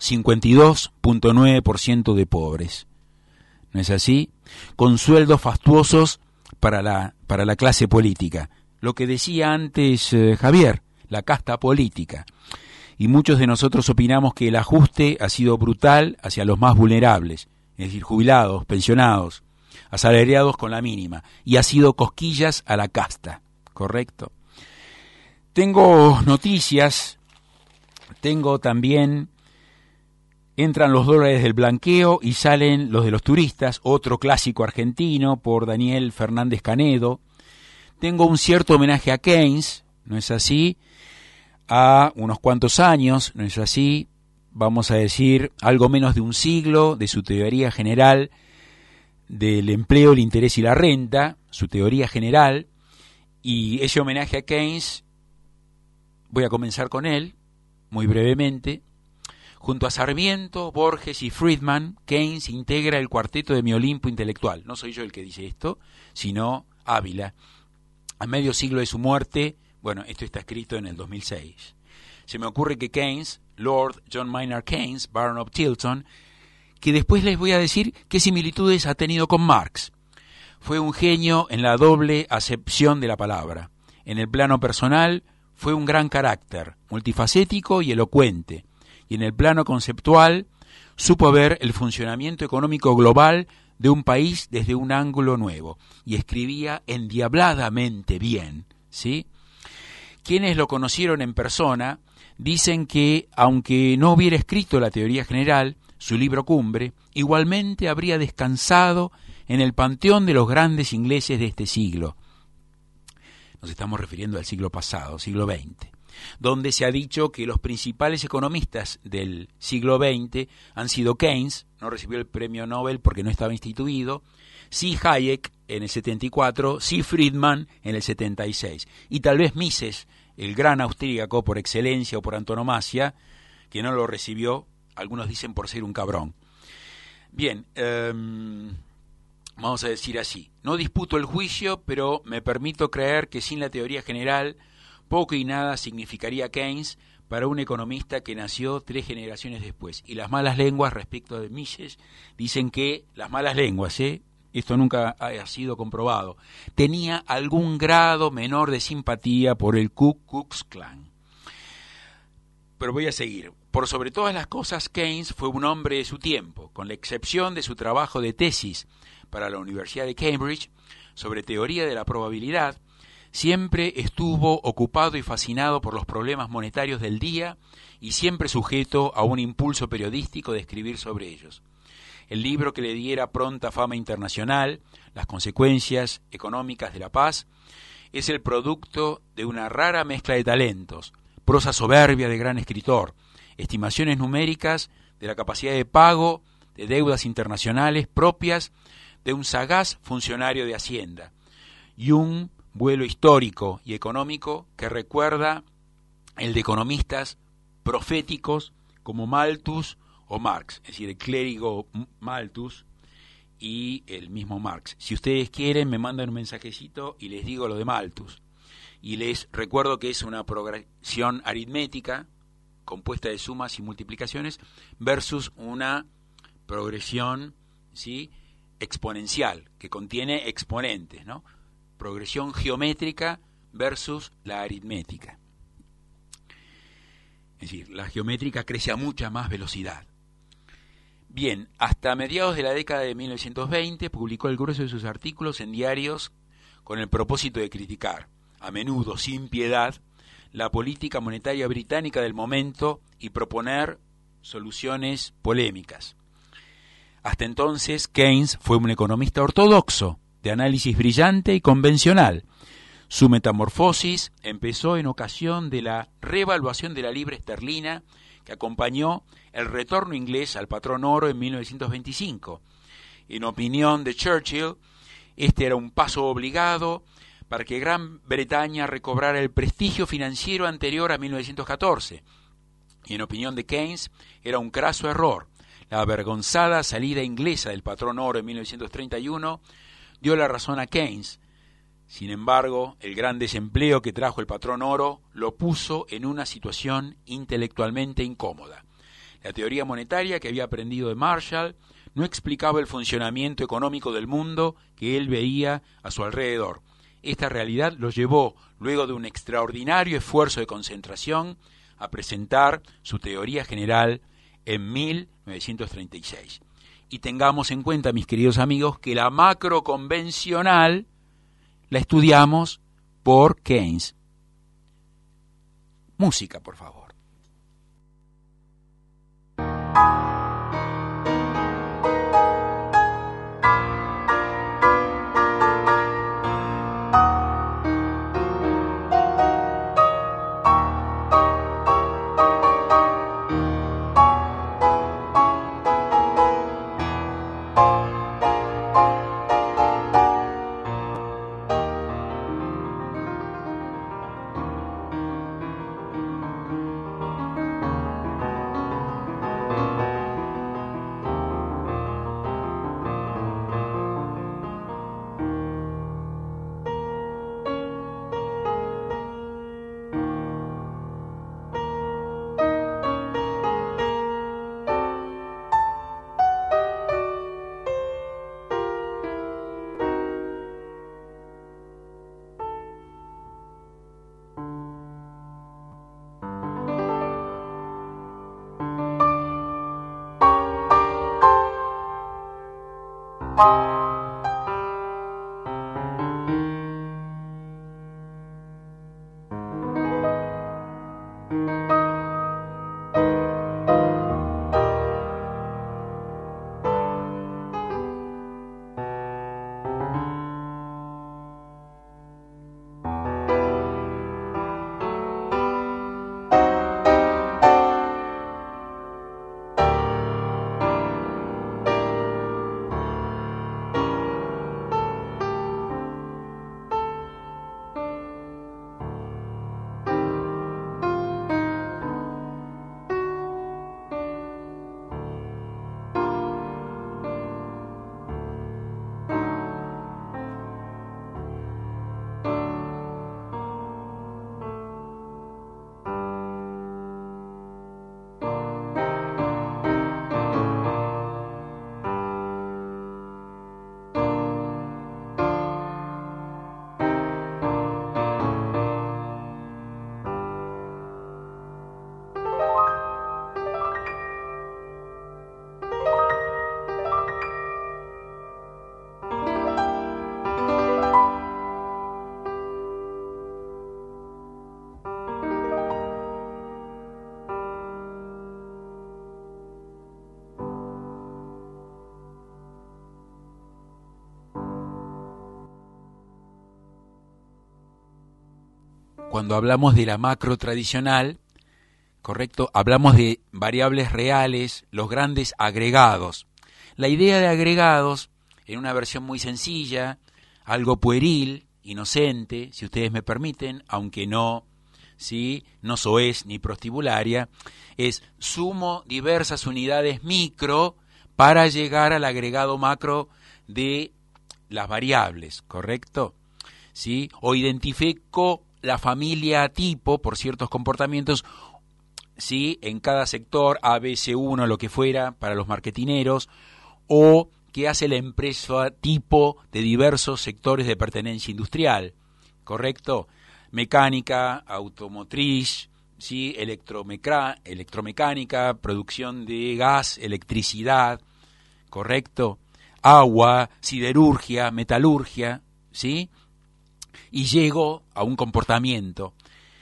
Speaker 3: 52.9% de pobres. ¿No es así? Con sueldos fastuosos para la clase política. Lo que decía antes Javier, la casta política. Y muchos de nosotros opinamos que el ajuste ha sido brutal hacia los más vulnerables, es decir, jubilados, pensionados, asalariados con la mínima, y ha sido cosquillas a la casta, ¿correcto? Tengo noticias, tengo también, entran los dólares del blanqueo y salen los de los turistas, otro clásico argentino por Daniel Fernández Canedo. Tengo un cierto homenaje a Keynes, ¿no es así?, a unos cuantos años, ¿no es así?, vamos a decir algo menos de un siglo, de su teoría general del empleo, el interés y la renta, su teoría general, y ese homenaje a Keynes, voy a comenzar con él, muy brevemente. Junto a Sarmiento, Borges y Friedman, Keynes integra el cuarteto de mi Olimpo intelectual. No soy yo el que dice esto, sino Ávila. A medio siglo de su muerte, bueno, esto está escrito en el 2006. Se me ocurre que Keynes, Lord John Maynard Keynes, Baron of Tilton, que después les voy a decir qué similitudes ha tenido con Marx. Fue un genio en la doble acepción de la palabra. En el plano personal, fue un gran carácter, multifacético y elocuente. Y en el plano conceptual, supo ver el funcionamiento económico global de un país desde un ángulo nuevo. Y escribía endiabladamente bien, ¿sí? Quienes lo conocieron en persona dicen que, aunque no hubiera escrito la teoría general, su libro cumbre, igualmente habría descansado en el panteón de los grandes ingleses de este siglo. Nos estamos refiriendo al siglo pasado, siglo XX, donde se ha dicho que los principales economistas del siglo XX han sido Keynes, no recibió el premio Nobel porque no estaba instituido, sí Hayek en el 74, sí Friedman en el 76, y tal vez Mises, el gran austríaco por excelencia o por antonomasia, que no lo recibió, algunos dicen por ser un cabrón. Bien, vamos a decir así, no disputo el juicio, pero me permito creer que sin la teoría general, poco y nada significaría Keynes para un economista que nació 3 generaciones después. Y las malas lenguas respecto de Mises dicen que, las malas lenguas, esto nunca ha sido comprobado, tenía algún grado menor de simpatía por el Ku Klux Klan. Pero voy a seguir. Por sobre todas las cosas, Keynes fue un hombre de su tiempo, con la excepción de su trabajo de tesis para la Universidad de Cambridge sobre teoría de la probabilidad. Siempre estuvo ocupado y fascinado por los problemas monetarios del día y siempre sujeto a un impulso periodístico de escribir sobre ellos. El libro que le diera pronta fama internacional, Las consecuencias económicas de la paz, es el producto de una rara mezcla de talentos, prosa soberbia de gran escritor, estimaciones numéricas de la capacidad de pago de deudas internacionales propias de un sagaz funcionario de Hacienda y un vuelo histórico y económico que recuerda el de economistas proféticos como Malthus o Marx, es decir, el clérigo Malthus y el mismo Marx. Si ustedes quieren, me mandan un mensajecito y les digo lo de Malthus. Y les recuerdo que es una progresión aritmética compuesta de sumas y multiplicaciones versus una progresión, ¿sí?, exponencial, que contiene exponentes, ¿no? Progresión geométrica versus la aritmética. Es decir, la geométrica crece a mucha más velocidad. Bien, hasta mediados de la década de 1920 publicó el grueso de sus artículos en diarios con el propósito de criticar, a menudo sin piedad, la política monetaria británica del momento y proponer soluciones polémicas. Hasta entonces, Keynes fue un economista ortodoxo, de análisis brillante y convencional. Su metamorfosis empezó en ocasión de la revaluación de la libra esterlina que acompañó el retorno inglés al patrón oro en 1925. En opinión de Churchill, este era un paso obligado para que Gran Bretaña recobrara el prestigio financiero anterior a 1914. Y en opinión de Keynes, era un craso error. La avergonzada salida inglesa del patrón oro en 1931 dio la razón a Keynes. Sin embargo, el gran desempleo que trajo el patrón oro lo puso en una situación intelectualmente incómoda. La teoría monetaria que había aprendido de Marshall no explicaba el funcionamiento económico del mundo que él veía a su alrededor. Esta realidad lo llevó, luego de un extraordinario esfuerzo de concentración, a presentar su teoría general en 1936. Y tengamos en cuenta, mis queridos amigos, que la macro convencional la estudiamos por Keynes. Música, por favor. cuando hablamos de la macro tradicional, ¿correcto? Hablamos de variables reales, los grandes agregados. La idea de agregados, en una versión muy sencilla, algo pueril, inocente, si ustedes me permiten, aunque no, ¿sí? No soez ni prostibularia, es sumo diversas unidades micro para llegar al agregado macro de las variables, ¿correcto? ¿Sí? O identifico la familia tipo por ciertos comportamientos, ¿sí? En cada sector, ABC1, lo que fuera, para los marketineros, o que hace la empresa tipo de diversos sectores de pertenencia industrial, ¿correcto? Mecánica, automotriz, ¿sí? Electromecánica, producción de gas, electricidad, ¿correcto? Agua, siderurgia, metalurgia, ¿sí? Y llego a un comportamiento.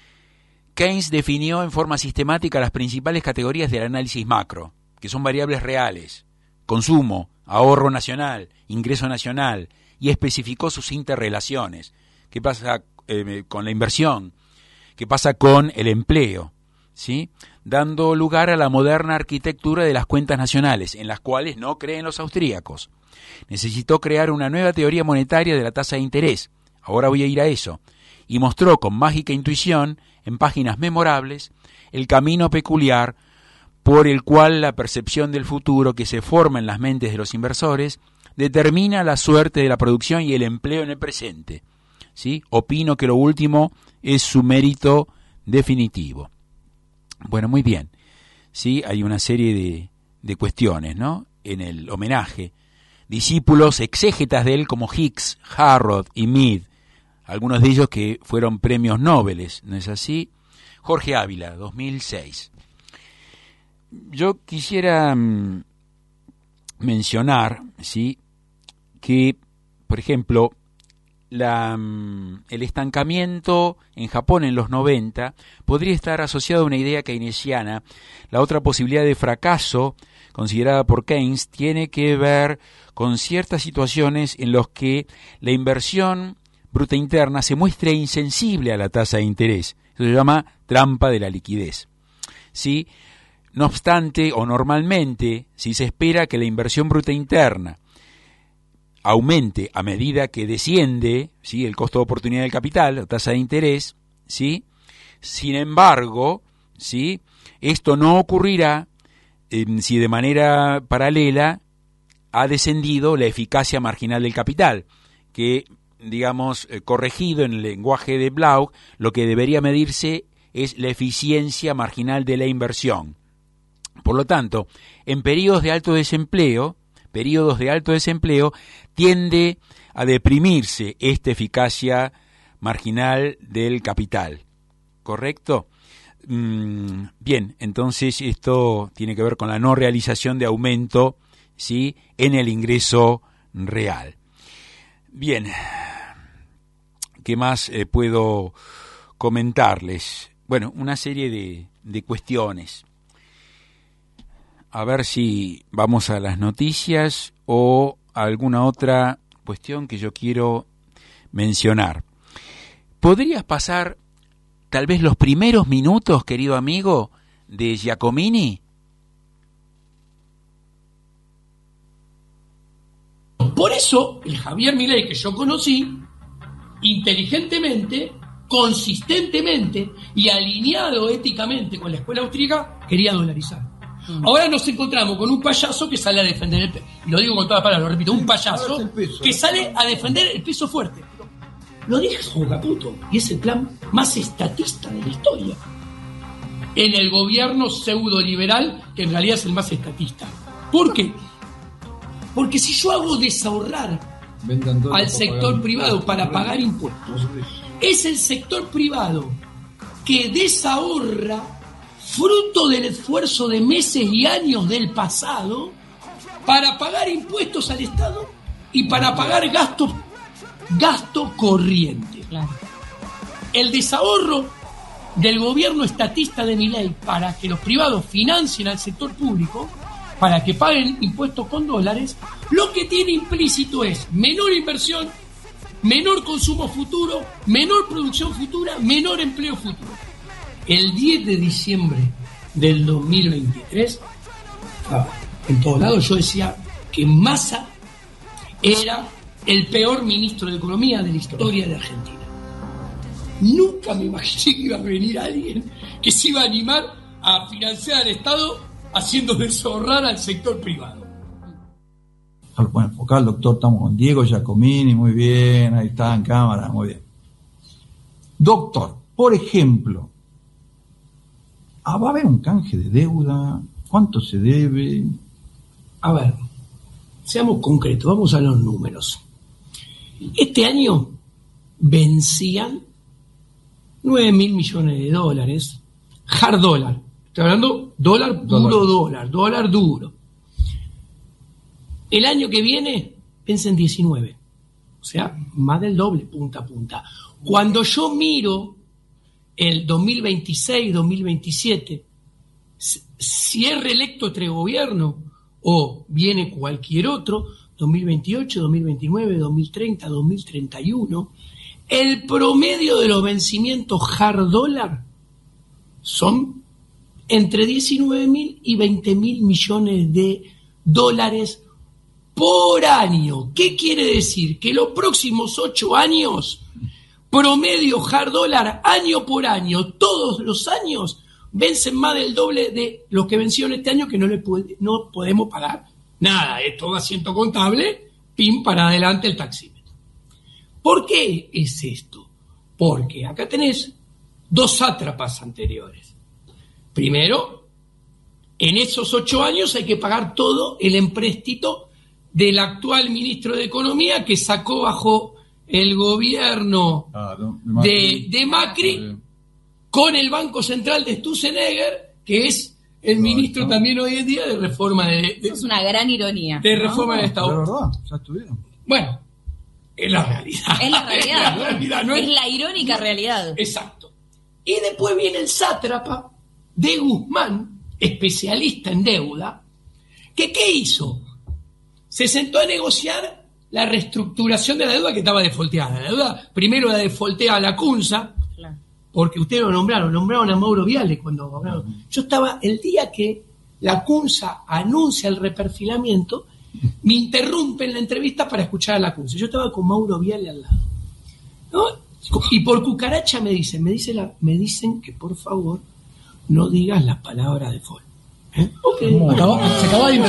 Speaker 3: Keynes definió en forma sistemática las principales categorías del análisis macro, que son variables reales: consumo, ahorro nacional, ingreso nacional, y especificó sus interrelaciones. ¿Qué pasa con la inversión? ¿Qué pasa con el empleo? ¿Sí? Dando lugar a la moderna arquitectura de las cuentas nacionales, en las cuales no creen los austríacos. Necesitó crear una nueva teoría monetaria de la tasa de interés. Ahora voy a ir a eso. Y mostró con mágica intuición, en páginas memorables, el camino peculiar por el cual la percepción del futuro que se forma en las mentes de los inversores determina la suerte de la producción y el empleo en el presente. ¿Sí? Opino que lo último es su mérito definitivo. Bueno, muy bien. Sí, hay una serie de cuestiones, ¿no? En el homenaje. Discípulos exégetas de él como Hicks, Harrod y Mead, algunos de ellos que fueron premios Nobel, ¿no es así? Jorge Ávila, 2006. Yo quisiera mencionar, ¿sí?, que, por ejemplo, el estancamiento en Japón en los 90 podría estar asociado a una idea keynesiana. La otra posibilidad de fracaso considerada por Keynes tiene que ver con ciertas situaciones en las que la inversión bruta interna se muestre insensible a la tasa de interés. Eso se llama trampa de la liquidez. ¿Sí? No obstante, o normalmente, si se espera que la inversión bruta interna aumente a medida que desciende, ¿sí?, el costo de oportunidad del capital, la tasa de interés, ¿sí? Sin embargo, ¿sí?, esto no ocurrirá si de manera paralela ha descendido la eficacia marginal del capital, que, digamos, corregido en el lenguaje de Blau, lo que debería medirse es la eficiencia marginal de la inversión. Por lo tanto, en periodos de alto desempleo, tiende a deprimirse esta eficacia marginal del capital, ¿correcto? Bien, entonces esto tiene que ver con la no realización de aumento, ¿sí?, en el ingreso real. Bien, ¿qué más puedo comentarles? Bueno, una serie de cuestiones. A ver si vamos a las noticias o a alguna otra cuestión que yo quiero mencionar. ¿Podrías pasar tal vez los primeros minutos, querido amigo, de Giacomini?
Speaker 4: Por eso, el Javier Milei que yo conocí, inteligentemente, consistentemente y alineado éticamente con la escuela austríaca, quería dolarizar. Ahora nos encontramos con un payaso que sale a defender el peso. Y lo digo con todas las palabras, lo repito, un payaso que sale a defender el peso fuerte. Lo dijo Caputo, y es el plan más estatista de la historia. En el gobierno pseudo-liberal, que en realidad es el más estatista. ¿Por qué? Porque si yo hago desahorrar al sector privado para pagar impuestos, es el sector privado que desahorra fruto del esfuerzo de meses y años del pasado para pagar impuestos al Estado y para pagar gasto corriente. Claro. El desahorro del gobierno estatista de Milei para que los privados financien al sector público, para que paguen impuestos con dólares, lo que tiene implícito es menor inversión, menor consumo futuro, menor producción futura, menor empleo futuro. El 10 de diciembre del 2023, en todos lados yo decía que Massa era el peor ministro de Economía de la historia de Argentina. Nunca me imaginé que iba a venir alguien que se iba a animar a financiar al Estado haciendo deshonrar al sector privado.
Speaker 5: Bueno, enfocar al doctor, estamos con Diego Giacomini, muy bien, ahí está en cámara, muy bien. Doctor, por ejemplo, ¿va a haber un canje de deuda? ¿Cuánto se debe?
Speaker 4: A ver, seamos concretos, vamos a los números. Este año vencían 9.000 millones de dólares, hard dólar. Estoy hablando dólar puro, dólar duro. El año que viene vencen 19. O sea, más del doble, punta a punta. Cuando yo miro el 2026, 2027, si es reelecto este gobierno o viene cualquier otro, 2028, 2029, 2030, 2031, el promedio de los vencimientos hard dólar son entre 19.000 y 20.000 millones de dólares por año. ¿Qué quiere decir? Que los próximos 8 años, promedio hard dólar, año por año, todos los años, vencen más del doble de los que vencieron este año, que no podemos pagar nada. Es todo asiento contable, pin para adelante el taxímetro. ¿Por qué es esto? Porque acá tenés 2 sátrapas anteriores. Primero, en esos 8 años hay que pagar todo el empréstito del actual ministro de Economía que sacó bajo el gobierno de Macri con el Banco Central de Sturzenegger, que es el ministro también hoy en día de reforma
Speaker 6: Eso es una gran ironía.
Speaker 4: De reforma del Estado.
Speaker 5: De verdad, ya estuvieron.
Speaker 4: Bueno, es la realidad.
Speaker 6: Es la realidad.
Speaker 4: Es la realidad, ¿no?
Speaker 6: Es la irónica realidad.
Speaker 4: Exacto. Y después viene el sátrapa de Guzmán, especialista en deuda, que ¿qué hizo? Se sentó a negociar la reestructuración de la deuda que estaba defolteada. La deuda primero la defoltea la CUNSA, claro, porque ustedes lo nombraron a Mauro Viale cuando hablaron. Yo estaba el día que la CUNSA anuncia el reperfilamiento, me interrumpen la entrevista para escuchar a la CUNSA. Yo estaba con Mauro Viale al lado, ¿no? Y por cucaracha me dicen que por favor no digas las palabras de Ford. Okay.
Speaker 5: Se acabó de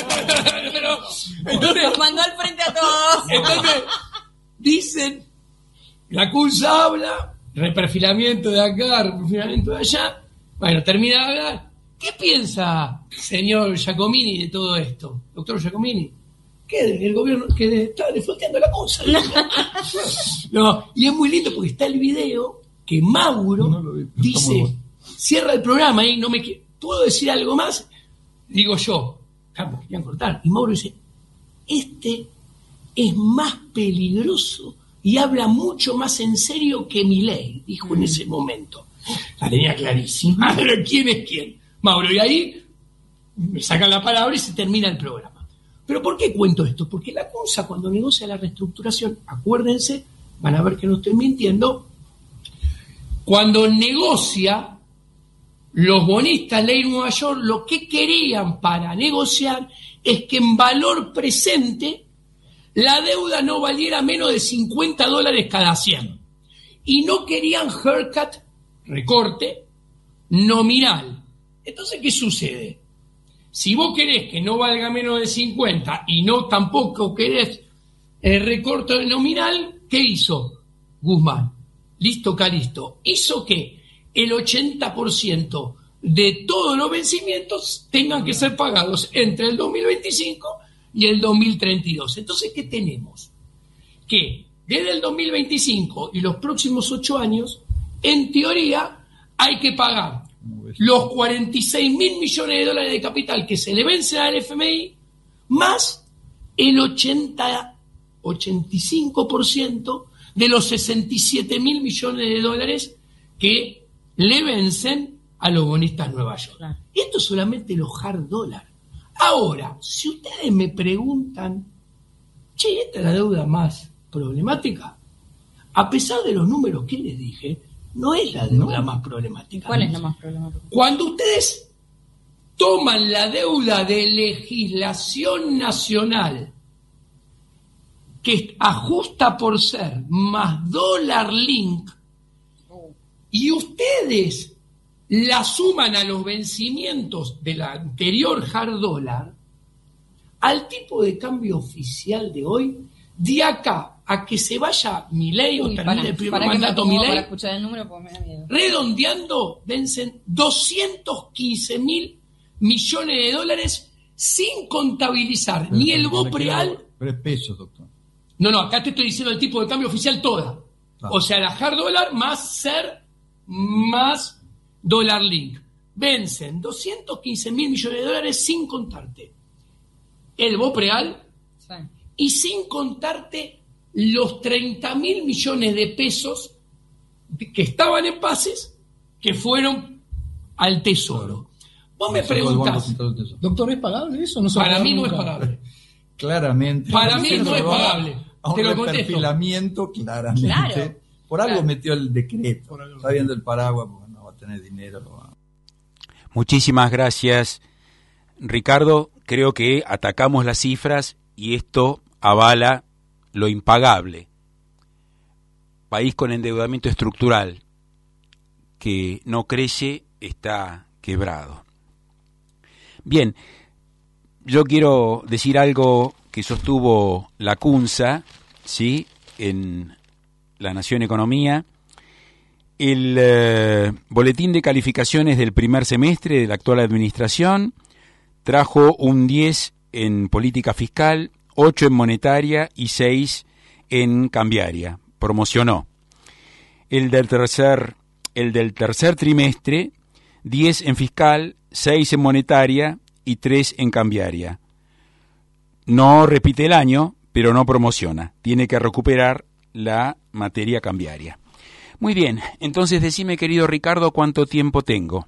Speaker 6: Nos mandó al frente a todos.
Speaker 4: Entonces, dicen, la CUNSA habla, reperfilamiento de acá, reperfilamiento de allá. Bueno, termina de hablar. ¿Qué piensa, señor Giacomini, de todo esto? Doctor Giacomini, ¿qué? El gobierno que está desfloteando la cosa. No, y es muy lindo porque está el video que Mauro dice, cierra el programa y no me quiere. ¿Puedo decir algo más? Digo yo, me querían cortar. Y Mauro dice, este es más peligroso y habla mucho más en serio que Milei, dijo en ese momento. La tenía clarísima. Pero ¿quién es quién? Mauro, y ahí me sacan la palabra y se termina el programa. ¿Pero por qué cuento esto? Porque la CUNSA, cuando negocia la reestructuración, acuérdense, van a ver que no estoy mintiendo, cuando negocia los bonistas Ley Nueva York, lo que querían para negociar es que en valor presente la deuda no valiera menos de $50 cada 100. Y no querían haircut, recorte, nominal. Entonces, ¿qué sucede? Si vos querés que no valga menos de 50 y no tampoco querés el recorte nominal, ¿qué hizo Guzmán? Listo, calisto. Hizo que el 80% de todos los vencimientos tengan que ser pagados entre el 2025 y el 2032. Entonces, ¿qué tenemos? Que desde el 2025 y los próximos 8 años, en teoría, hay que pagar los 46.000 millones de dólares de capital que se le vence al FMI, más el 85% de los 67.000 millones de dólares que le vencen a los bonistas Nueva York. Claro. Esto es solamente los hard dólar. Ahora, si ustedes me preguntan, che, ¿esta es la deuda más problemática? a pesar de los números que les dije, no es la deuda más problemática.
Speaker 6: ¿Cuál es la más problemática?
Speaker 4: Cuando ustedes toman la deuda de legislación nacional, que ajusta por ser más dólar link, y ustedes la suman a los vencimientos del anterior hard dólar, al tipo de cambio oficial de hoy, de acá a que se vaya Milei o termine el primer mandato Milei,
Speaker 6: para escuchar el número porque me da miedo.
Speaker 4: redondeando, vencen 215.000 millones de dólares sin contabilizar ni el BOP real.
Speaker 5: Pero es pesos, doctor.
Speaker 4: No, acá te estoy diciendo el tipo de cambio oficial toda. O sea, la hard dólar más SER más dólar link. Vencen 215.000 millones de dólares sin contarte el BOP real y sin contarte los 30.000 millones de pesos que estaban en pases que fueron al Tesoro. Vos me preguntás,
Speaker 7: doctor, ¿es pagable eso? No
Speaker 4: para mí no es pagable.
Speaker 5: Claramente.
Speaker 4: Para mí no es pagable.
Speaker 5: A un
Speaker 4: Te lo contesto.
Speaker 5: perfilamiento, claramente.
Speaker 6: Claro.
Speaker 5: Por algo metió el decreto. Está viendo el paraguas porque no va a tener dinero.
Speaker 3: Muchísimas gracias, Ricardo. Creo que atacamos las cifras y esto avala lo impagable. País con endeudamiento estructural que no crece está quebrado. Bien, yo quiero decir algo que sostuvo la CUNSA, ¿sí?, en La Nación Economía. El boletín de calificaciones del primer semestre de la actual administración trajo un 10 en política fiscal, 8 en monetaria y 6 en cambiaria. Promocionó. El del tercer trimestre, 10 en fiscal, 6 en monetaria y 3 en cambiaria. No repite el año, pero no promociona. Tiene que recuperar la materia cambiaria. Muy bien, entonces decime, querido Ricardo, ¿cuánto tiempo tengo?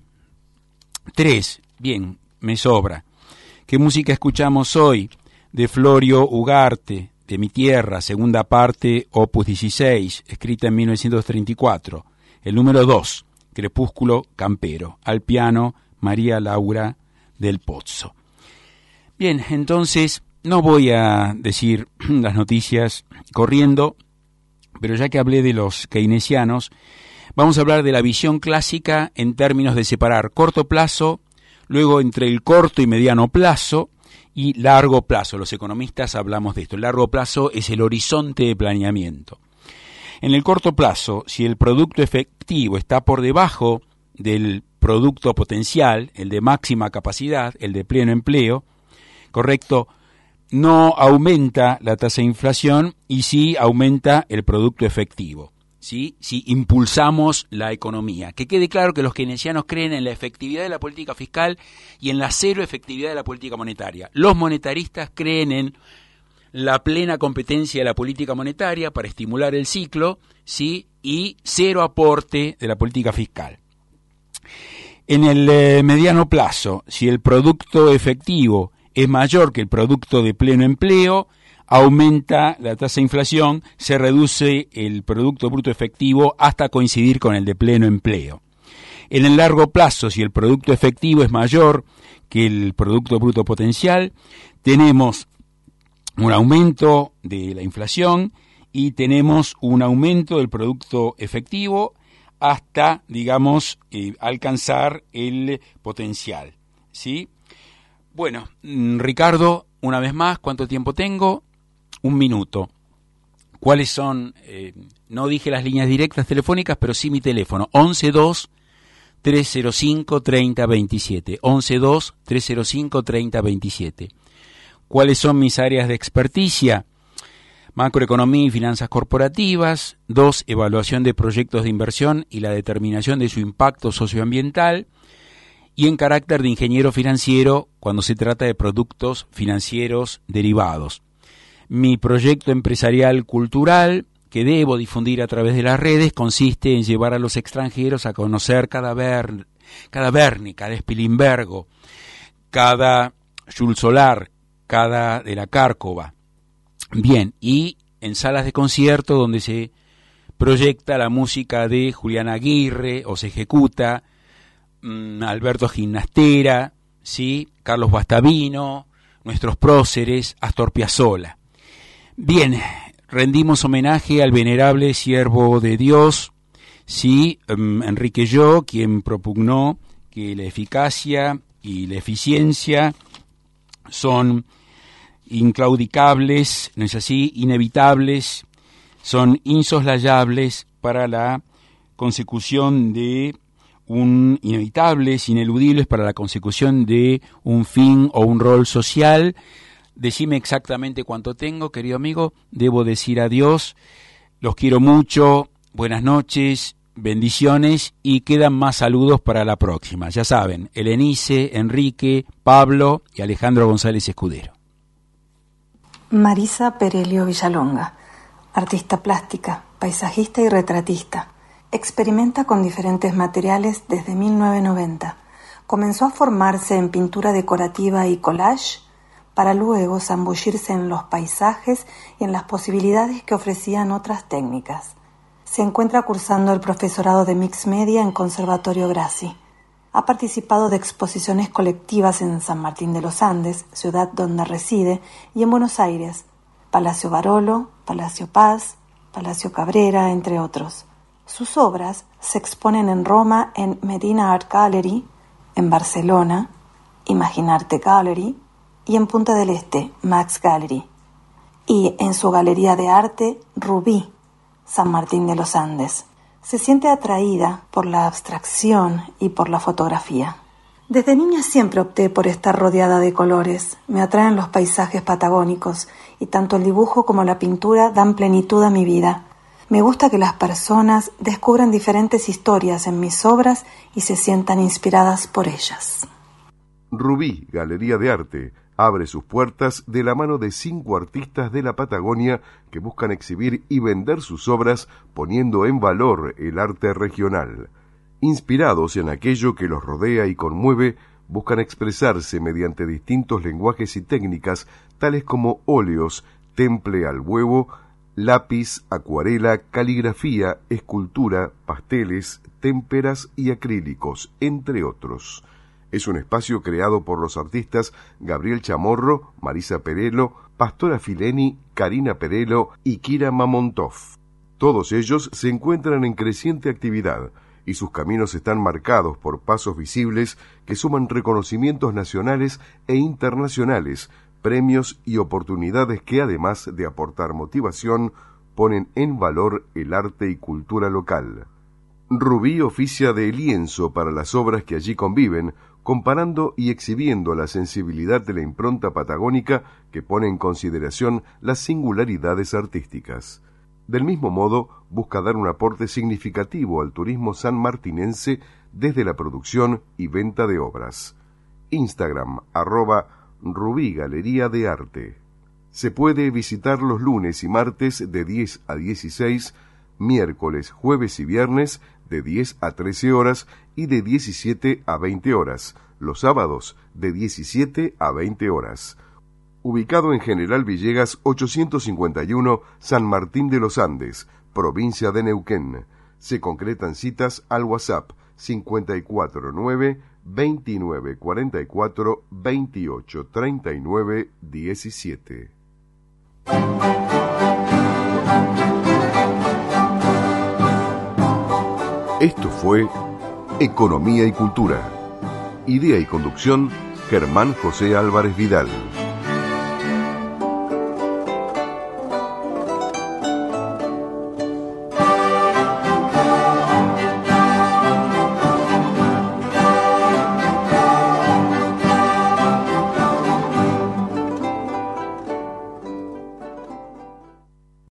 Speaker 3: 3. Bien, me sobra. ¿Qué música escuchamos hoy? De Florio Ugarte, de Mi Tierra, segunda parte, opus 16, escrita en 1934. El número 2, Crepúsculo Campero. Al piano, María Laura del Pozzo. Bien, entonces no voy a decir las noticias corriendo, pero ya que hablé de los keynesianos, vamos a hablar de la visión clásica en términos de separar corto plazo, luego entre el corto y mediano plazo y largo plazo. Los economistas hablamos de esto. El largo plazo es el horizonte de planeamiento. En el corto plazo, si el producto efectivo está por debajo del producto potencial, el de máxima capacidad, el de pleno empleo, correcto, no aumenta la tasa de inflación y sí aumenta el producto efectivo, ¿sí? Si impulsamos la economía. Que quede claro que los keynesianos creen en la efectividad de la política fiscal y en la cero efectividad de la política monetaria. Los monetaristas creen en la plena competencia de la política monetaria para estimular el ciclo, ¿sí?, y cero aporte de la política fiscal. En el mediano plazo, si el producto efectivo es mayor que el producto de pleno empleo, aumenta la tasa de inflación, se reduce el producto bruto efectivo hasta coincidir con el de pleno empleo. En el largo plazo, si el producto efectivo es mayor que el producto bruto potencial, tenemos un aumento de la inflación y tenemos un aumento del producto efectivo hasta, digamos, alcanzar el potencial, ¿sí? Bueno, Ricardo, una vez más, ¿cuánto tiempo tengo? 1 minuto. ¿Cuáles son? No dije las líneas directas telefónicas, pero sí mi teléfono. 112-305-3027. 112-305-3027. ¿Cuáles son mis áreas de experticia? Macroeconomía y finanzas corporativas. 2, evaluación de proyectos de inversión y la determinación de su impacto socioambiental. Y en carácter de ingeniero financiero cuando se trata de productos financieros derivados. Mi proyecto empresarial cultural, que debo difundir a través de las redes, consiste en llevar a los extranjeros a conocer cada Verne, cada Spilimbergo, cada Jules Solar, cada de la Cárcova. Bien, y en salas de concierto donde se proyecta la música de Julián Aguirre, o se ejecuta Alberto Ginastera, ¿sí? Carlos Guastavino, nuestros próceres, Astor Piazzolla. Bien, rendimos homenaje al venerable siervo de Dios, ¿sí? Enrique Yo, quien propugnó que la eficacia y la eficiencia son inclaudicables, ¿no es así?, inevitables, son insoslayables para la consecución de inevitables, ineludibles para la consecución de un fin o un rol social. Decime exactamente cuánto tengo, querido amigo. Debo decir adiós. Los quiero mucho. Buenas noches, bendiciones, y quedan más saludos para la próxima. Ya saben, Elenice, Enrique, Pablo y Alejandro González Escudero.
Speaker 2: Marisa Perelio Villalonga, artista plástica, paisajista y retratista. Experimenta con diferentes materiales desde 1990. Comenzó a formarse en pintura decorativa y collage para luego zambullirse en los paisajes y en las posibilidades que ofrecían otras técnicas. Se encuentra cursando el profesorado de Mix Media en Conservatorio Grassi. Ha participado de exposiciones colectivas en San Martín de los Andes, ciudad donde reside, y en Buenos Aires, Palacio Barolo, Palacio Paz, Palacio Cabrera, entre otros. Sus obras se exponen en Roma en Medina Art Gallery, en Barcelona, Imaginarte Gallery, y en Punta del Este, Max Gallery, y en su galería de arte Rubí, San Martín de los Andes. Se siente atraída por la abstracción y por la fotografía. Desde niña siempre opté por estar rodeada de colores. Me atraen los paisajes patagónicos y tanto el dibujo como la pintura dan plenitud a mi vida. Me gusta que las personas descubran diferentes historias en mis obras y se sientan inspiradas por ellas.
Speaker 1: Rubí, Galería de Arte, abre sus puertas de la mano de 5 artistas de la Patagonia que buscan exhibir y vender sus obras poniendo en valor el arte regional. Inspirados en aquello que los rodea y conmueve, buscan expresarse mediante distintos lenguajes y técnicas tales como óleos, temple al huevo, lápiz, acuarela, caligrafía, escultura, pasteles, témperas y acrílicos, entre otros. Es un espacio creado por los artistas Gabriel Chamorro, Marisa Perello, Pastora Fileni, Karina Perello y Kira Mamontov. Todos ellos se encuentran en creciente actividad y sus caminos están marcados por pasos visibles que suman reconocimientos nacionales e internacionales, premios y oportunidades que, además de aportar motivación, ponen en valor el arte y cultura local. Rubí oficia de lienzo para las obras que allí conviven, comparando y exhibiendo la sensibilidad de la impronta patagónica que pone en consideración las singularidades artísticas. Del mismo modo, busca dar un aporte significativo al turismo sanmartinense desde la producción y venta de obras. Instagram, @Rubí Galería de Arte. Se puede visitar los lunes y martes de 10 a 16, miércoles, jueves y viernes de 10 a 13 horas y de 17 a 20 horas, los sábados de 17 a 20 horas. Ubicado en General Villegas 851, San Martín de los Andes, provincia de Neuquén. Se concretan citas al WhatsApp 549-2944-2839-17. Esto fue Economía y Cultura. Idea y conducción, Germán José Álvarez Vidal.